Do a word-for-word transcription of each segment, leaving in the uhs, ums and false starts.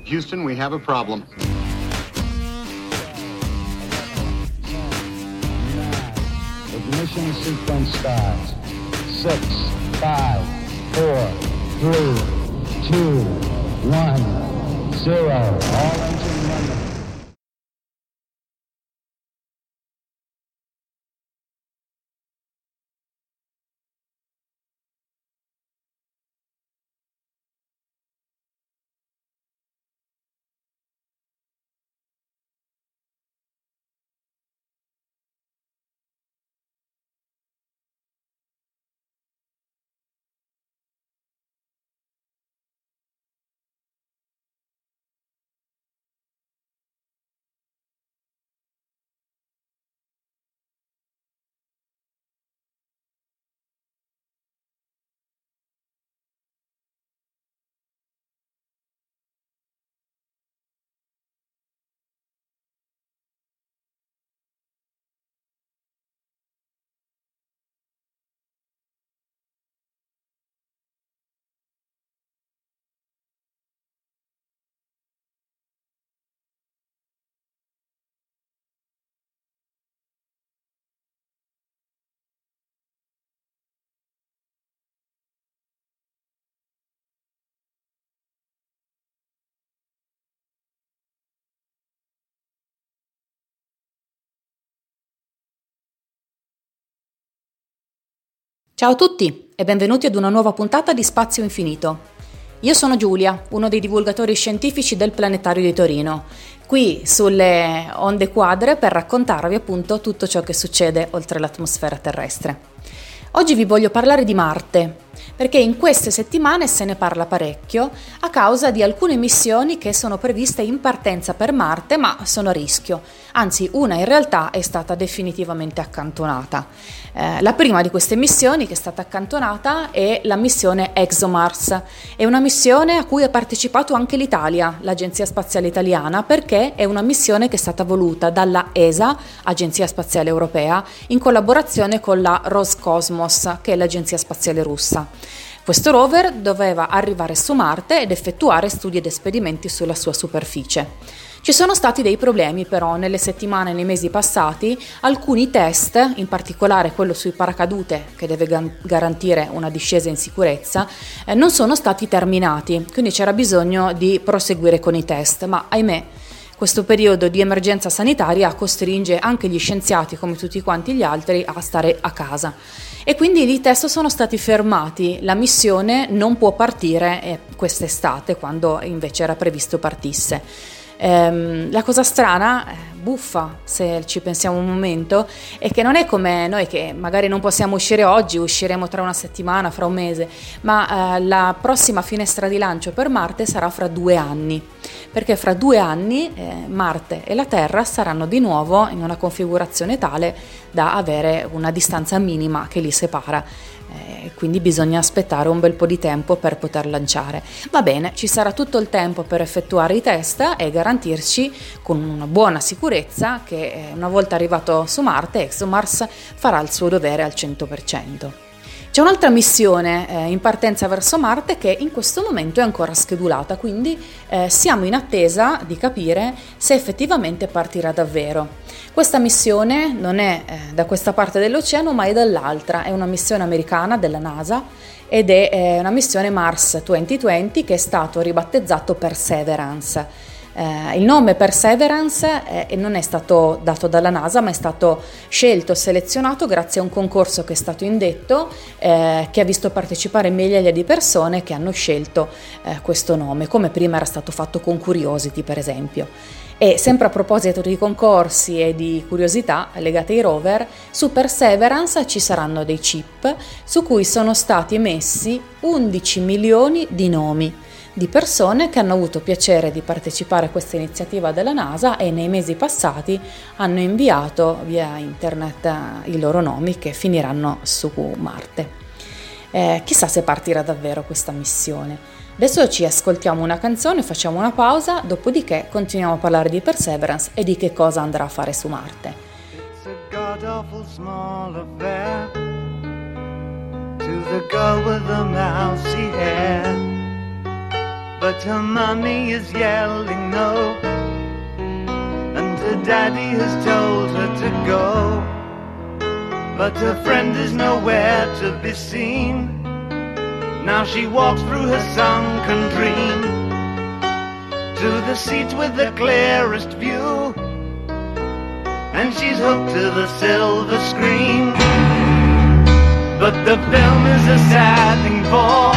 Houston, we have a problem. Ignition sequence starts. Six, five, four, three, two, one, zero. All engine running. Ciao a tutti e benvenuti ad una nuova puntata di Spazio Infinito. Io sono Giulia, uno dei divulgatori scientifici del Planetario di Torino, qui sulle onde quadre per raccontarvi appunto tutto ciò che succede oltre l'atmosfera terrestre. Oggi vi voglio parlare di Marte, perché in queste settimane se ne parla parecchio a causa di alcune missioni che sono previste in partenza per Marte, ma sono a rischio. Anzi, una in realtà è stata definitivamente accantonata. Eh, la prima di queste missioni che è stata accantonata è la missione ExoMars. È una missione a cui ha partecipato anche l'Italia, l'Agenzia Spaziale Italiana, perché è una missione che è stata voluta dalla E S A, Agenzia Spaziale Europea, in collaborazione con la Roscosmos, che è l'Agenzia Spaziale Russa. Questo rover doveva arrivare su Marte ed effettuare studi ed esperimenti sulla sua superficie. Ci sono stati dei problemi però nelle settimane e nei mesi passati. Alcuni test, in particolare quello sui paracadute che deve ga- garantire una discesa in sicurezza, eh, non sono stati terminati, quindi c'era bisogno di proseguire con i test, ma ahimè questo periodo di emergenza sanitaria costringe anche gli scienziati, come tutti quanti gli altri, a stare a casa. E quindi i test sono stati fermati, la missione non può partire eh, quest'estate, quando invece era previsto partisse. Ehm, la cosa strana, buffa se ci pensiamo un momento, è che non è come noi che magari non possiamo uscire oggi, usciremo tra una settimana, fra un mese, ma eh, la prossima finestra di lancio per Marte sarà fra due anni, perché fra due anni eh, Marte e la Terra saranno di nuovo in una configurazione tale da avere una distanza minima che li separa. Eh, quindi bisogna aspettare un bel po' di tempo per poter lanciare. Va bene, ci sarà tutto il tempo per effettuare i test e garantirci con una buona sicurezza che eh, una volta arrivato su Marte, ExoMars farà il suo dovere al cento per cento. C'è un'altra missione eh, in partenza verso Marte che in questo momento è ancora schedulata, quindi eh, siamo in attesa di capire se effettivamente partirà davvero. Questa missione non è eh, da questa parte dell'oceano, ma è dall'altra, è una missione americana della NASA ed è eh, una missione Mars duemilaventi che è stato ribattezzato Perseverance. Eh, il nome Perseverance eh, non è stato dato dalla NASA, ma è stato scelto, selezionato grazie a un concorso che è stato indetto, eh, che ha visto partecipare migliaia di persone che hanno scelto eh, questo nome, come prima era stato fatto con Curiosity, per esempio. E sempre a proposito di concorsi e di curiosità legate ai rover, su Perseverance ci saranno dei chip su cui sono stati emessi undici milioni di nomi di persone che hanno avuto piacere di partecipare a questa iniziativa della NASA e nei mesi passati hanno inviato via internet i loro nomi che finiranno su Marte. Eh, chissà se partirà davvero questa missione. Adesso ci ascoltiamo una canzone, facciamo una pausa, dopodiché continuiamo a parlare di Perseverance e di che cosa andrà a fare su Marte. It's a god-awful small affair to the girl with the mousy hair. but her mommy is yelling no, and her daddy has told her to go, but her friend is nowhere to be seen. Now she walks through her sunken dream to the seat with the clearest view, and she's hooked to the silver screen. But the film is a sad thing for,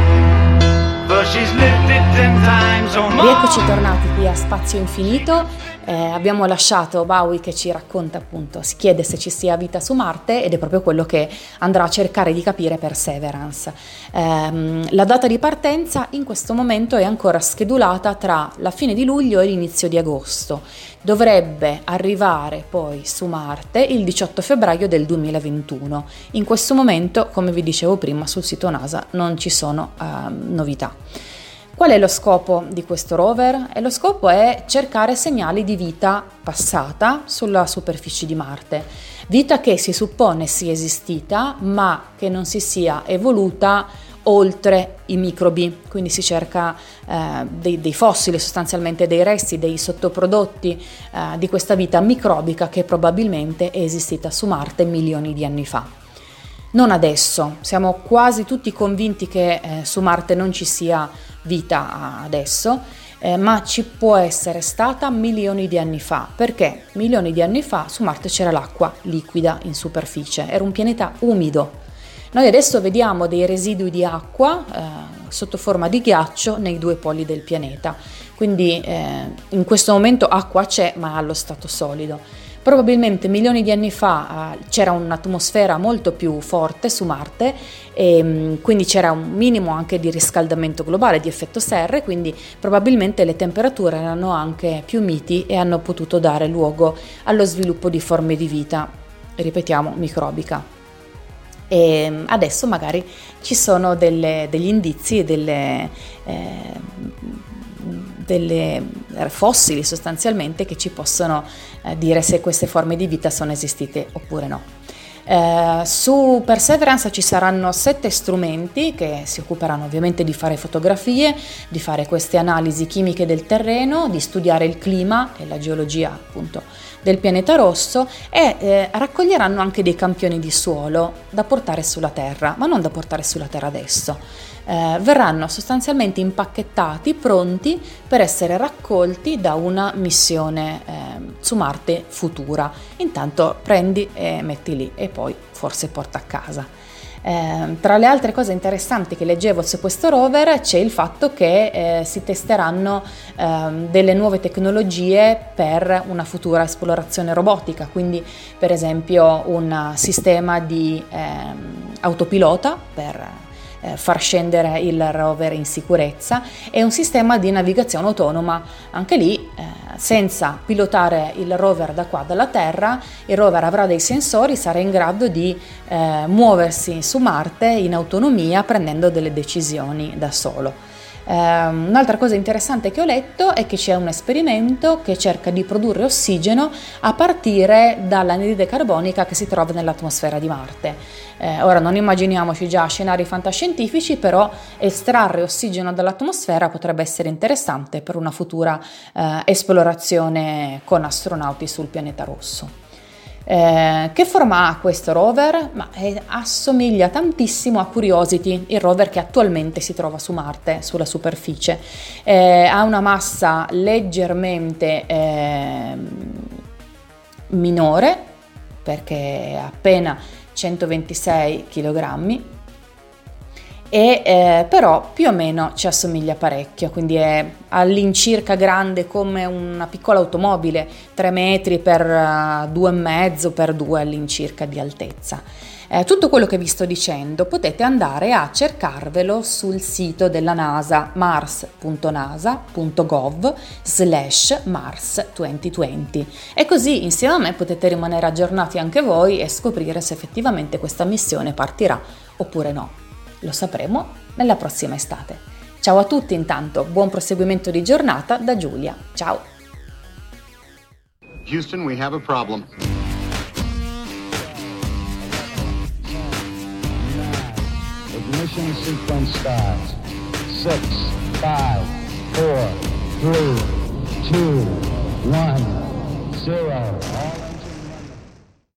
for she's lived it ten times or more. Rieccoci tornati qui a Spazio Infinito. Eh, abbiamo lasciato Bowie che ci racconta, appunto, si chiede se ci sia vita su Marte, ed è proprio quello che andrà a cercare di capire Perseverance. Eh, la data di partenza in questo momento è ancora schedulata tra la fine di luglio e l'inizio di agosto. Dovrebbe arrivare poi su Marte il diciotto febbraio del duemilaventuno. In questo momento, come vi dicevo prima, sul sito NASA non ci sono eh, novità. Qual è lo scopo di questo rover? E lo scopo è cercare segnali di vita passata sulla superficie di Marte, vita che si suppone sia esistita ma che non si sia evoluta oltre i microbi, quindi si cerca eh, dei, dei fossili, sostanzialmente dei resti, dei sottoprodotti eh, di questa vita microbica che probabilmente è esistita su Marte milioni di anni fa. Non adesso, siamo quasi tutti convinti che eh, su Marte non ci sia vita adesso, eh, ma ci può essere stata milioni di anni fa. Perché? Milioni di anni fa su Marte c'era l'acqua liquida in superficie, era un pianeta umido. Noi adesso vediamo dei residui di acqua eh, sotto forma di ghiaccio nei due poli del pianeta, quindi eh, in questo momento acqua c'è ma allo stato solido. Probabilmente milioni di anni fa uh, c'era un'atmosfera molto più forte su Marte e um, quindi c'era un minimo anche di riscaldamento globale, di effetto serra, quindi probabilmente le temperature erano anche più miti e hanno potuto dare luogo allo sviluppo di forme di vita, ripetiamo, microbica. E adesso magari ci sono delle, degli indizi e delle... Eh, delle fossili sostanzialmente che ci possono eh, dire se queste forme di vita sono esistite oppure no. Eh, su Perseverance ci saranno sette strumenti che si occuperanno ovviamente di fare fotografie, di fare queste analisi chimiche del terreno, di studiare il clima e la geologia appunto del pianeta rosso e eh, raccoglieranno anche dei campioni di suolo da portare sulla Terra, ma non da portare sulla Terra adesso. Eh, verranno sostanzialmente impacchettati, pronti per essere raccolti da una missione eh, su Marte futura. Intanto prendi e metti lì e poi forse porta a casa. Eh, tra le altre cose interessanti che leggevo su questo rover c'è il fatto che eh, si testeranno eh, delle nuove tecnologie per una futura esplorazione robotica, quindi per esempio un sistema di eh, autopilota per eh, far scendere il rover in sicurezza e un sistema di navigazione autonoma, anche lì eh, senza pilotare il rover da qua dalla Terra. Il rover avrà dei sensori, sarà in grado di eh, muoversi su Marte in autonomia prendendo delle decisioni da solo. Eh, un'altra cosa interessante che ho letto è che c'è un esperimento che cerca di produrre ossigeno a partire dall'anidride carbonica che si trova nell'atmosfera di Marte. Eh, ora non immaginiamoci già scenari fantascientifici, però estrarre ossigeno dall'atmosfera potrebbe essere interessante per una futura eh, esplorazione con astronauti sul pianeta rosso. Eh, che forma ha questo rover? Ma eh, assomiglia tantissimo a Curiosity, il rover che attualmente si trova su Marte, sulla superficie. Eh, ha una massa leggermente eh, minore, perché è appena centoventisei chilogrammi, e eh, però più o meno ci assomiglia parecchio, quindi è all'incirca grande come una piccola automobile, tre metri per uh, due e mezzo per due all'incirca di altezza. Eh, tutto quello che vi sto dicendo potete andare a cercarvelo sul sito della NASA, mars punto nasa punto gov slash mars duemilaventi, e così insieme a me potete rimanere aggiornati anche voi e scoprire se effettivamente questa missione partirà oppure no. Lo sapremo nella prossima estate. Ciao a tutti intanto, buon proseguimento di giornata da Giulia. Ciao. Houston, we have a problem. Ignition sequence starts. Six, five, four, three, two, one, zero. All